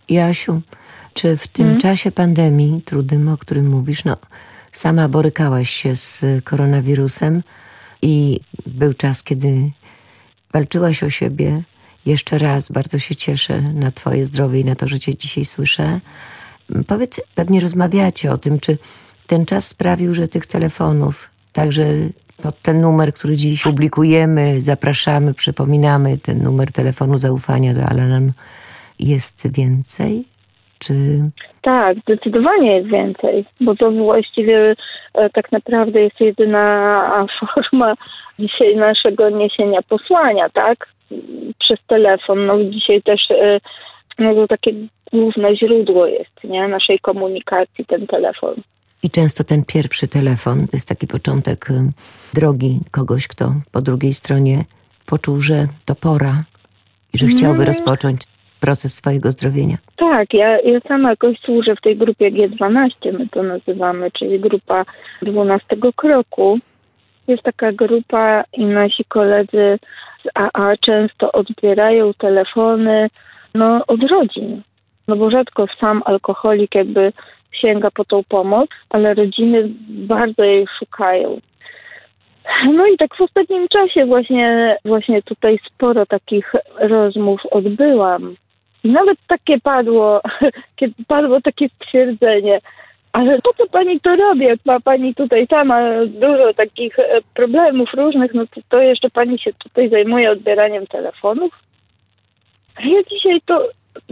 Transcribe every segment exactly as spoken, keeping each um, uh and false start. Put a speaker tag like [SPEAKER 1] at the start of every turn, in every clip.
[SPEAKER 1] Jasiu, czy w tym
[SPEAKER 2] Hmm?
[SPEAKER 1] czasie pandemii trudnym, o którym mówisz, no sama borykałaś się z koronawirusem i był czas, kiedy walczyłaś o siebie. Jeszcze raz bardzo się cieszę na twoje zdrowie i na to, że cię dzisiaj słyszę. Powiedz, pewnie rozmawiacie o tym, czy ten czas sprawił, że tych telefonów, także pod ten numer, który dziś publikujemy, zapraszamy, przypominamy, ten numer telefonu zaufania do Al-Anon, jest więcej? Czy...
[SPEAKER 2] Tak, zdecydowanie jest więcej, bo to właściwie e, tak naprawdę jest jedyna forma dzisiaj naszego niesienia posłania, tak? Przez telefon. No dzisiaj też e, no to takie główne źródło jest, nie? Naszej komunikacji, ten telefon.
[SPEAKER 1] I często ten pierwszy telefon jest taki początek drogi kogoś, kto po drugiej stronie poczuł, że to pora i że mm. chciałby rozpocząć proces swojego zdrowienia.
[SPEAKER 2] Tak, ja, ja sama jakoś służę w tej grupie G dwanaście, my to nazywamy, czyli grupa dwunastego kroku. Jest taka grupa i nasi koledzy z A A często odbierają telefony no, od rodzin. No bo rzadko sam alkoholik jakby sięga po tą pomoc, ale rodziny bardzo jej szukają. No i tak w ostatnim czasie właśnie, właśnie tutaj sporo takich rozmów odbyłam. I nawet takie padło, padło takie stwierdzenie, ale po co pani to robi, jak ma pani tutaj sama dużo takich problemów różnych, no to, to jeszcze pani się tutaj zajmuje odbieraniem telefonów? A ja dzisiaj to...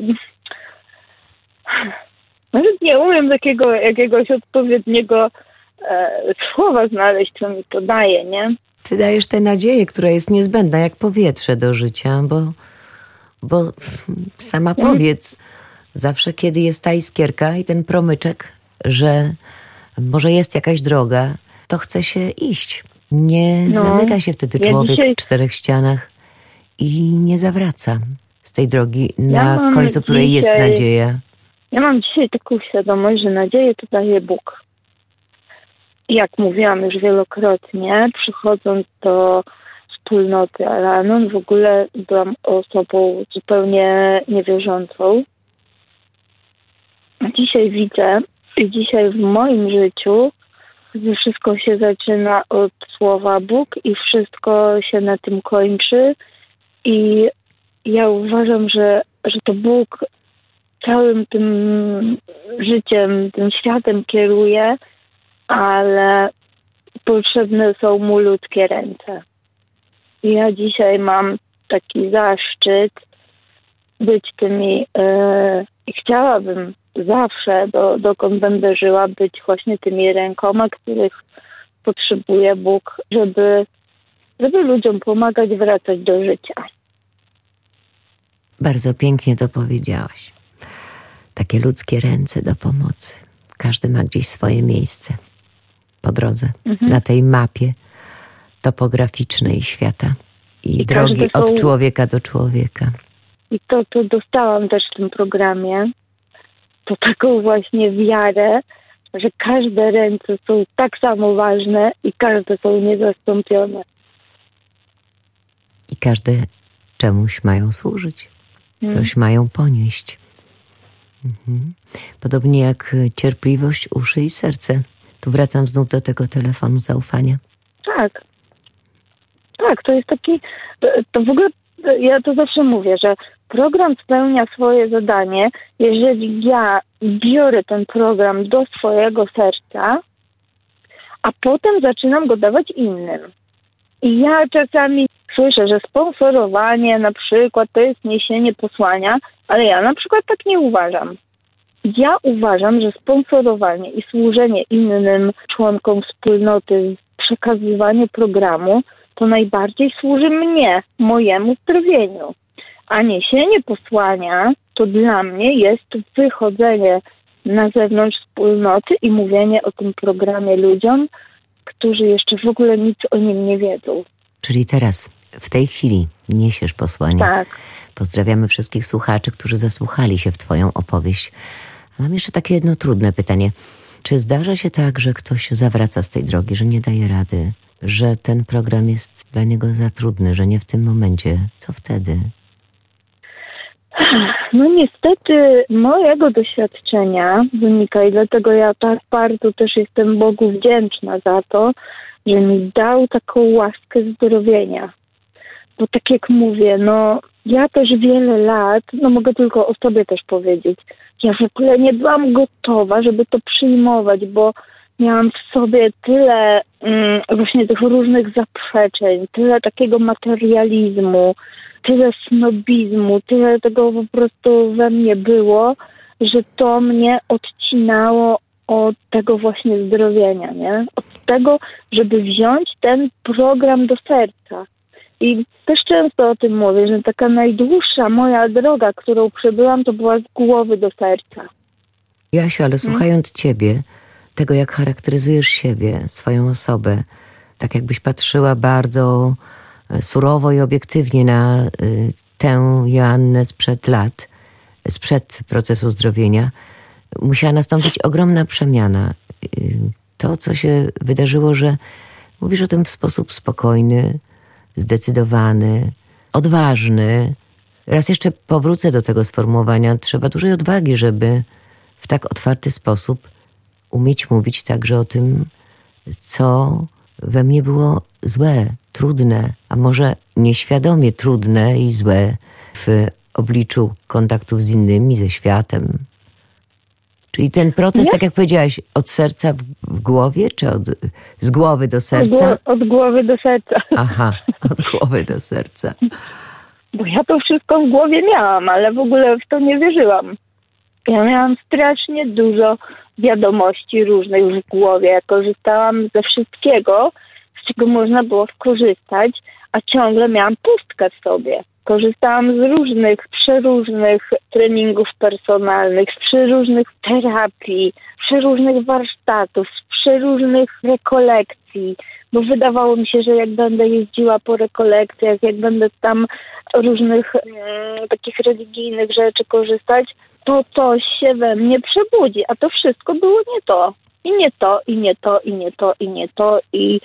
[SPEAKER 2] Nawet nie umiem takiego jakiegoś odpowiedniego e, słowa znaleźć, co mi to daje, nie?
[SPEAKER 1] Ty dajesz tę nadzieję, która jest niezbędna, jak powietrze do życia, bo, bo sama powiedz, zawsze kiedy jest ta iskierka i ten promyczek, że może jest jakaś droga, to chce się iść. Nie
[SPEAKER 2] no,
[SPEAKER 1] zamyka się wtedy
[SPEAKER 2] ja
[SPEAKER 1] człowiek
[SPEAKER 2] dzisiaj...
[SPEAKER 1] w czterech ścianach i nie zawraca z tej drogi,
[SPEAKER 2] Ja
[SPEAKER 1] na końcu której
[SPEAKER 2] dzisiaj...
[SPEAKER 1] jest nadzieja.
[SPEAKER 2] Ja mam dzisiaj taką świadomość, że nadzieję to daje Bóg. Jak mówiłam już wielokrotnie, przychodząc do wspólnoty Al-Anon, w ogóle byłam osobą zupełnie niewierzącą. Dzisiaj widzę i dzisiaj w moim życiu wszystko się zaczyna od słowa Bóg i wszystko się na tym kończy. I ja uważam, że, że to Bóg całym tym życiem, tym światem kieruje, ale potrzebne są mu ludzkie ręce. I ja dzisiaj mam taki zaszczyt być tymi e, i chciałabym zawsze, do, dokąd będę żyła, być właśnie tymi rękoma, których potrzebuje Bóg, żeby, żeby ludziom pomagać wracać do życia.
[SPEAKER 1] Bardzo pięknie to powiedziałaś. Takie ludzkie ręce do pomocy. Każdy ma gdzieś swoje miejsce po drodze, mhm. na tej mapie topograficznej świata i, I drogi są... od człowieka do człowieka.
[SPEAKER 2] I to, to dostałam też w tym programie, to taką właśnie wiarę, że każde ręce są tak samo ważne i każde są niezastąpione.
[SPEAKER 1] I każde czemuś mają służyć, coś hmm. mają ponieść. Mhm. Podobnie jak cierpliwość, uszy i serce. Tu wracam znów do tego telefonu zaufania.
[SPEAKER 2] Tak. Tak, to jest taki... To w ogóle ja to zawsze mówię, że program spełnia swoje zadanie, jeżeli ja biorę ten program do swojego serca, a potem zaczynam go dawać innym. I ja czasami słyszę, że sponsorowanie na przykład to jest niesienie posłania, ale ja na przykład tak nie uważam. Ja uważam, że sponsorowanie i służenie innym członkom wspólnoty, przekazywanie programu, to najbardziej służy mnie, mojemu zdrowieniu. A niesienie posłania to dla mnie jest wychodzenie na zewnątrz wspólnoty i mówienie o tym programie ludziom, którzy jeszcze w ogóle nic o nim nie wiedzą.
[SPEAKER 1] Czyli teraz, w tej chwili niesiesz posłanie.
[SPEAKER 2] Tak.
[SPEAKER 1] Pozdrawiamy wszystkich słuchaczy, którzy zasłuchali się w twoją opowieść. Mam jeszcze takie jedno trudne pytanie. Czy zdarza się tak, że ktoś zawraca z tej drogi, że nie daje rady, że ten program jest dla niego za trudny, że nie w tym momencie? Co wtedy?
[SPEAKER 2] No niestety mojego doświadczenia wynika i dlatego ja tak bardzo też jestem Bogu wdzięczna za to, że mi dał taką łaskę zdrowienia. Bo tak jak mówię, no ja też wiele lat, no mogę tylko o sobie też powiedzieć, ja w ogóle nie byłam gotowa, żeby to przyjmować, bo miałam w sobie tyle mm, właśnie tych różnych zaprzeczeń, tyle takiego materializmu, tyle snobizmu, tyle tego po prostu we mnie było, że to mnie odcinało od tego właśnie zdrowienia, nie? Od tego, żeby wziąć ten program do serca. I też często o tym mówię, że taka najdłuższa moja droga, którą przebyłam, to była z głowy do serca.
[SPEAKER 1] Jasiu, ale słuchając hmm? ciebie, tego jak charakteryzujesz siebie, swoją osobę, tak jakbyś patrzyła bardzo surowo i obiektywnie na y, tę Joannę sprzed lat, sprzed procesu zdrowienia, musiała nastąpić ogromna przemiana. Y, to, co się wydarzyło, że mówisz o tym w sposób spokojny, zdecydowany, odważny. Raz jeszcze powrócę do tego sformułowania. Trzeba dużej odwagi, żeby w tak otwarty sposób umieć mówić także o tym, co we mnie było złe, trudne, a może nieświadomie trudne i złe w obliczu kontaktów z innymi, ze światem. Czyli ten proces, Nie? tak jak powiedziałaś, od serca w, w głowie, czy od, z głowy do serca?
[SPEAKER 2] Od, od głowy do serca.
[SPEAKER 1] Aha, od głowy do serca.
[SPEAKER 2] Bo ja to wszystko w głowie miałam, ale w ogóle w to nie wierzyłam. Ja miałam strasznie dużo wiadomości różnych w głowie. Ja korzystałam ze wszystkiego, z czego można było skorzystać, a ciągle miałam pustkę w sobie. Korzystałam z różnych, przeróżnych treningów personalnych, z przeróżnych terapii, przeróżnych warsztatów, z przeróżnych rekolekcji, bo wydawało mi się, że jak będę jeździła po rekolekcjach, jak będę tam różnych mm, takich religijnych rzeczy korzystać, to coś się we mnie przebudzi, a to wszystko było nie to. I nie to, i nie to, i nie to, i nie to, i,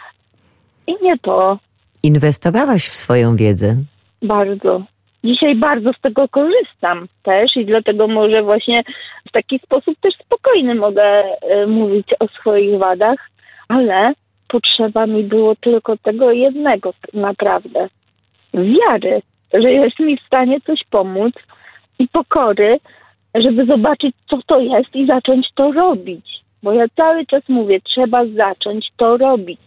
[SPEAKER 2] i nie to.
[SPEAKER 1] Inwestowałaś w swoją wiedzę?
[SPEAKER 2] Bardzo. Dzisiaj bardzo z tego korzystam też i dlatego może właśnie w taki sposób też spokojny mogę y, mówić o swoich wadach, ale potrzeba mi było tylko tego jednego naprawdę. Wiary, że jest mi w stanie coś pomóc i pokory, żeby zobaczyć, co to jest i zacząć to robić. Bo ja cały czas mówię, trzeba zacząć to robić.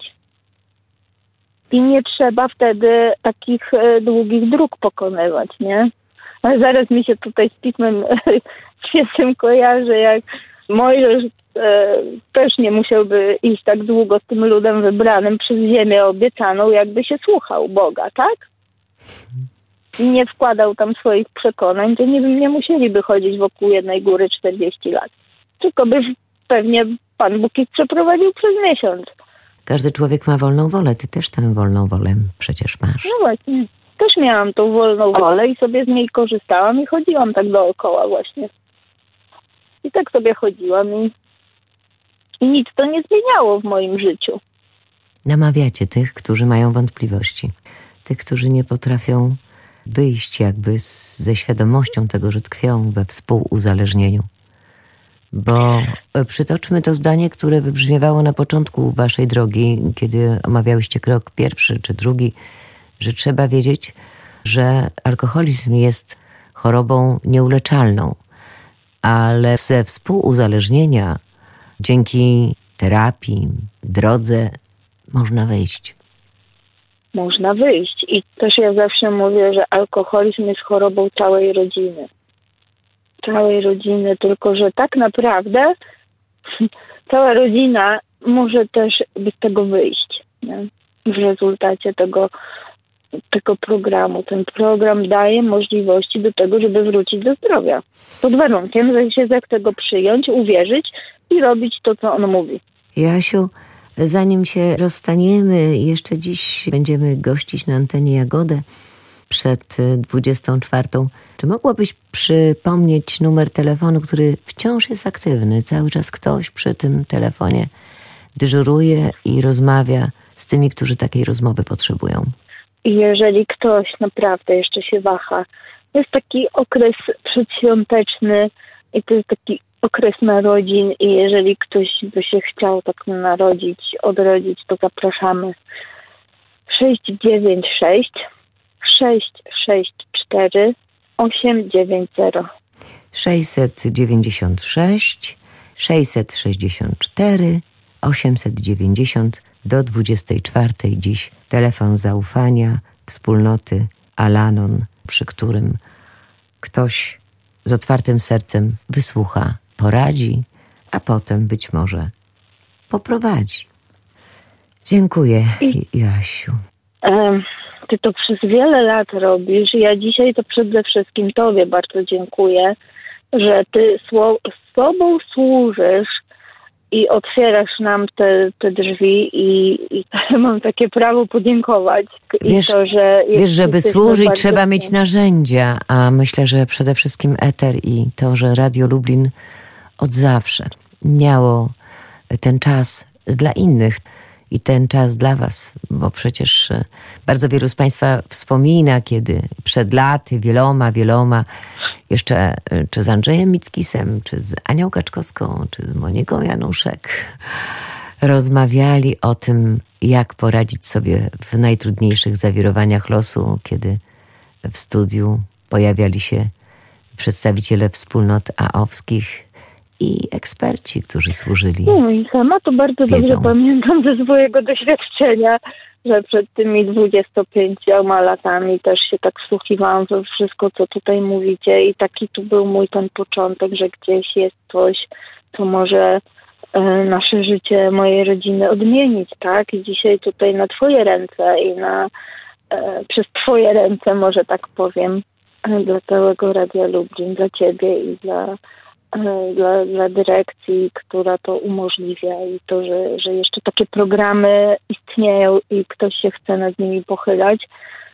[SPEAKER 2] I nie trzeba wtedy takich e, długich dróg pokonywać, nie? Ale zaraz mi się tutaj z Pismem Świętym kojarzy, jak Mojżesz e, też nie musiałby iść tak długo z tym ludem wybranym przez ziemię obiecaną, jakby się słuchał Boga, tak? I nie wkładał tam swoich przekonań, to nie, nie musieliby chodzić wokół jednej góry czterdzieści lat. Tylko by pewnie Pan Bóg ich przeprowadził przez miesiąc.
[SPEAKER 1] Każdy człowiek ma wolną wolę. Ty też tę wolną wolę przecież masz.
[SPEAKER 2] No właśnie. Też miałam tą wolną wolę i sobie z niej korzystałam i chodziłam tak dookoła właśnie. I tak sobie chodziłam i, i nic to nie zmieniało w moim życiu.
[SPEAKER 1] Namawiacie tych, którzy mają wątpliwości. Tych, którzy nie potrafią wyjść jakby z, ze świadomością tego, że tkwią we współuzależnieniu. Bo przytoczmy to zdanie, które wybrzmiewało na początku waszej drogi, kiedy omawiałyście krok pierwszy czy drugi, że trzeba wiedzieć, że alkoholizm jest chorobą nieuleczalną, ale ze współuzależnienia dzięki terapii, drodze można wyjść.
[SPEAKER 2] Można wyjść. I też ja zawsze mówię, że alkoholizm jest chorobą całej rodziny. Całej rodziny, tylko że tak naprawdę cała rodzina może też z tego wyjść, nie? W rezultacie tego, tego programu. Ten program daje możliwości do tego, żeby wrócić do zdrowia. Pod warunkiem, że się zechce go przyjąć, uwierzyć i robić to, co on mówi.
[SPEAKER 1] Jasiu, zanim się rozstaniemy, jeszcze dziś będziemy gościć na antenie Jagodę przed dwudziestą czwartą. Czy mogłabyś przypomnieć numer telefonu, który wciąż jest aktywny? Cały czas ktoś przy tym telefonie dyżuruje i rozmawia z tymi, którzy takiej rozmowy potrzebują.
[SPEAKER 2] I jeżeli ktoś naprawdę jeszcze się waha, to jest taki okres przedświąteczny i to jest taki okres narodzin i jeżeli ktoś by się chciał tak narodzić, odrodzić, to zapraszamy. sześć dziewięć sześć sześć sześć cztery osiem dziewięć zero
[SPEAKER 1] sześćset dziewięćdziesiąt sześć sześćset sześćdziesiąt cztery osiemset dziewięćdziesiąt do dwudziestej czwartej dziś telefon zaufania wspólnoty Al-Anon, przy którym ktoś z otwartym sercem wysłucha, poradzi, a potem być może poprowadzi. Dziękuję, Joasiu.
[SPEAKER 2] Um, ty to przez wiele lat robisz. Ja dzisiaj to przede wszystkim tobie bardzo dziękuję, że ty sło- sobą służysz i otwierasz nam te, te drzwi i, i mam takie prawo podziękować.
[SPEAKER 1] Wiesz,
[SPEAKER 2] I to, że
[SPEAKER 1] wiesz żeby służyć, trzeba
[SPEAKER 2] bardzo...
[SPEAKER 1] mieć narzędzia, a myślę, że przede wszystkim eter i to, że Radio Lublin od zawsze miało ten czas dla innych i ten czas dla was, bo przecież bardzo wielu z państwa wspomina, kiedy przed laty wieloma, wieloma jeszcze czy z Andrzejem Mickisem, czy z Anią Kaczkowską, czy z Moniką Januszek rozmawiali o tym, jak poradzić sobie w najtrudniejszych zawirowaniach losu, kiedy w studiu pojawiali się przedstawiciele wspólnot aowskich i eksperci, którzy służyli.
[SPEAKER 2] No i sama to bardzo
[SPEAKER 1] wiedzą.
[SPEAKER 2] Dobrze pamiętam ze swojego doświadczenia, że przed tymi dwudziestopięcioma latami też się tak wsłuchiwałam we wszystko, co tutaj mówicie i taki tu był mój ten początek, że gdzieś jest coś, co może e, nasze życie, mojej rodziny odmienić, tak? I dzisiaj tutaj na twoje ręce i na e, przez twoje ręce, może tak powiem, e, dla całego Radia Lublin, dla ciebie i dla Dla, dla dyrekcji, która to umożliwia i to, że, że jeszcze takie programy istnieją i ktoś się chce nad nimi pochylać,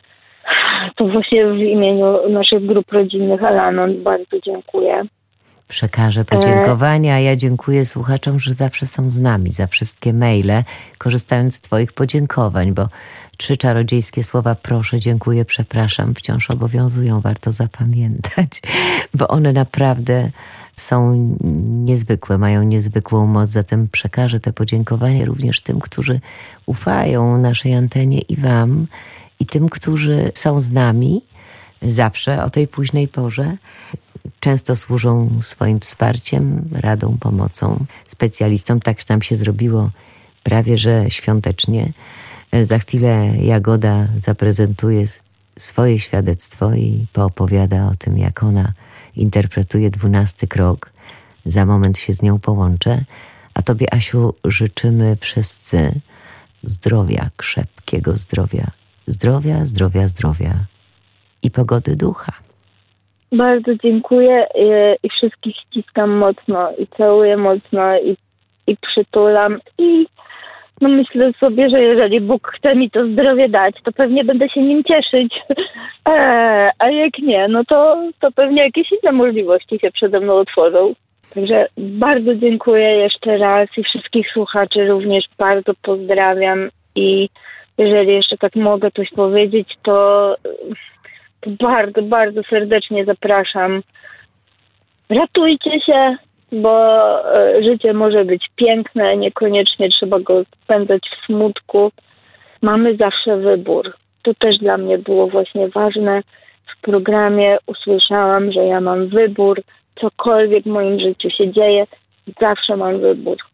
[SPEAKER 2] to właśnie w imieniu naszych grup rodzinnych Al-Anon bardzo dziękuję.
[SPEAKER 1] Przekażę podziękowania, a ja dziękuję słuchaczom, że zawsze są z nami, za wszystkie maile, korzystając z twoich podziękowań, bo trzy czarodziejskie słowa proszę, dziękuję, przepraszam wciąż obowiązują, warto zapamiętać, bo one naprawdę są niezwykłe, mają niezwykłą moc, zatem przekażę te podziękowania również tym, którzy ufają naszej antenie i wam, i tym, którzy są z nami zawsze o tej późnej porze. Często służą swoim wsparciem, radą, pomocą specjalistom. Tak nam się zrobiło prawie że świątecznie. Za chwilę Jagoda zaprezentuje swoje świadectwo i poopowiada o tym, jak ona interpretuje dwunasty krok. Za moment się z nią połączę. A tobie, Asiu, życzymy wszyscy zdrowia, krzepkiego zdrowia. Zdrowia, zdrowia, zdrowia i pogody ducha.
[SPEAKER 2] Bardzo dziękuję i, i wszystkich ściskam mocno i całuję mocno i, i przytulam i no myślę sobie, że jeżeli Bóg chce mi to zdrowie dać, to pewnie będę się nim cieszyć, e, a jak nie, no to, to pewnie jakieś inne możliwości się przede mną otworzą. Także bardzo dziękuję jeszcze raz i wszystkich słuchaczy również bardzo pozdrawiam i jeżeli jeszcze tak mogę coś powiedzieć, to, to bardzo, bardzo serdecznie zapraszam. Ratujcie się, bo życie może być piękne, niekoniecznie trzeba go spędzać w smutku. Mamy zawsze wybór. To też dla mnie było właśnie ważne. W programie usłyszałam, że ja mam wybór. Cokolwiek w moim życiu się dzieje, zawsze mam wybór.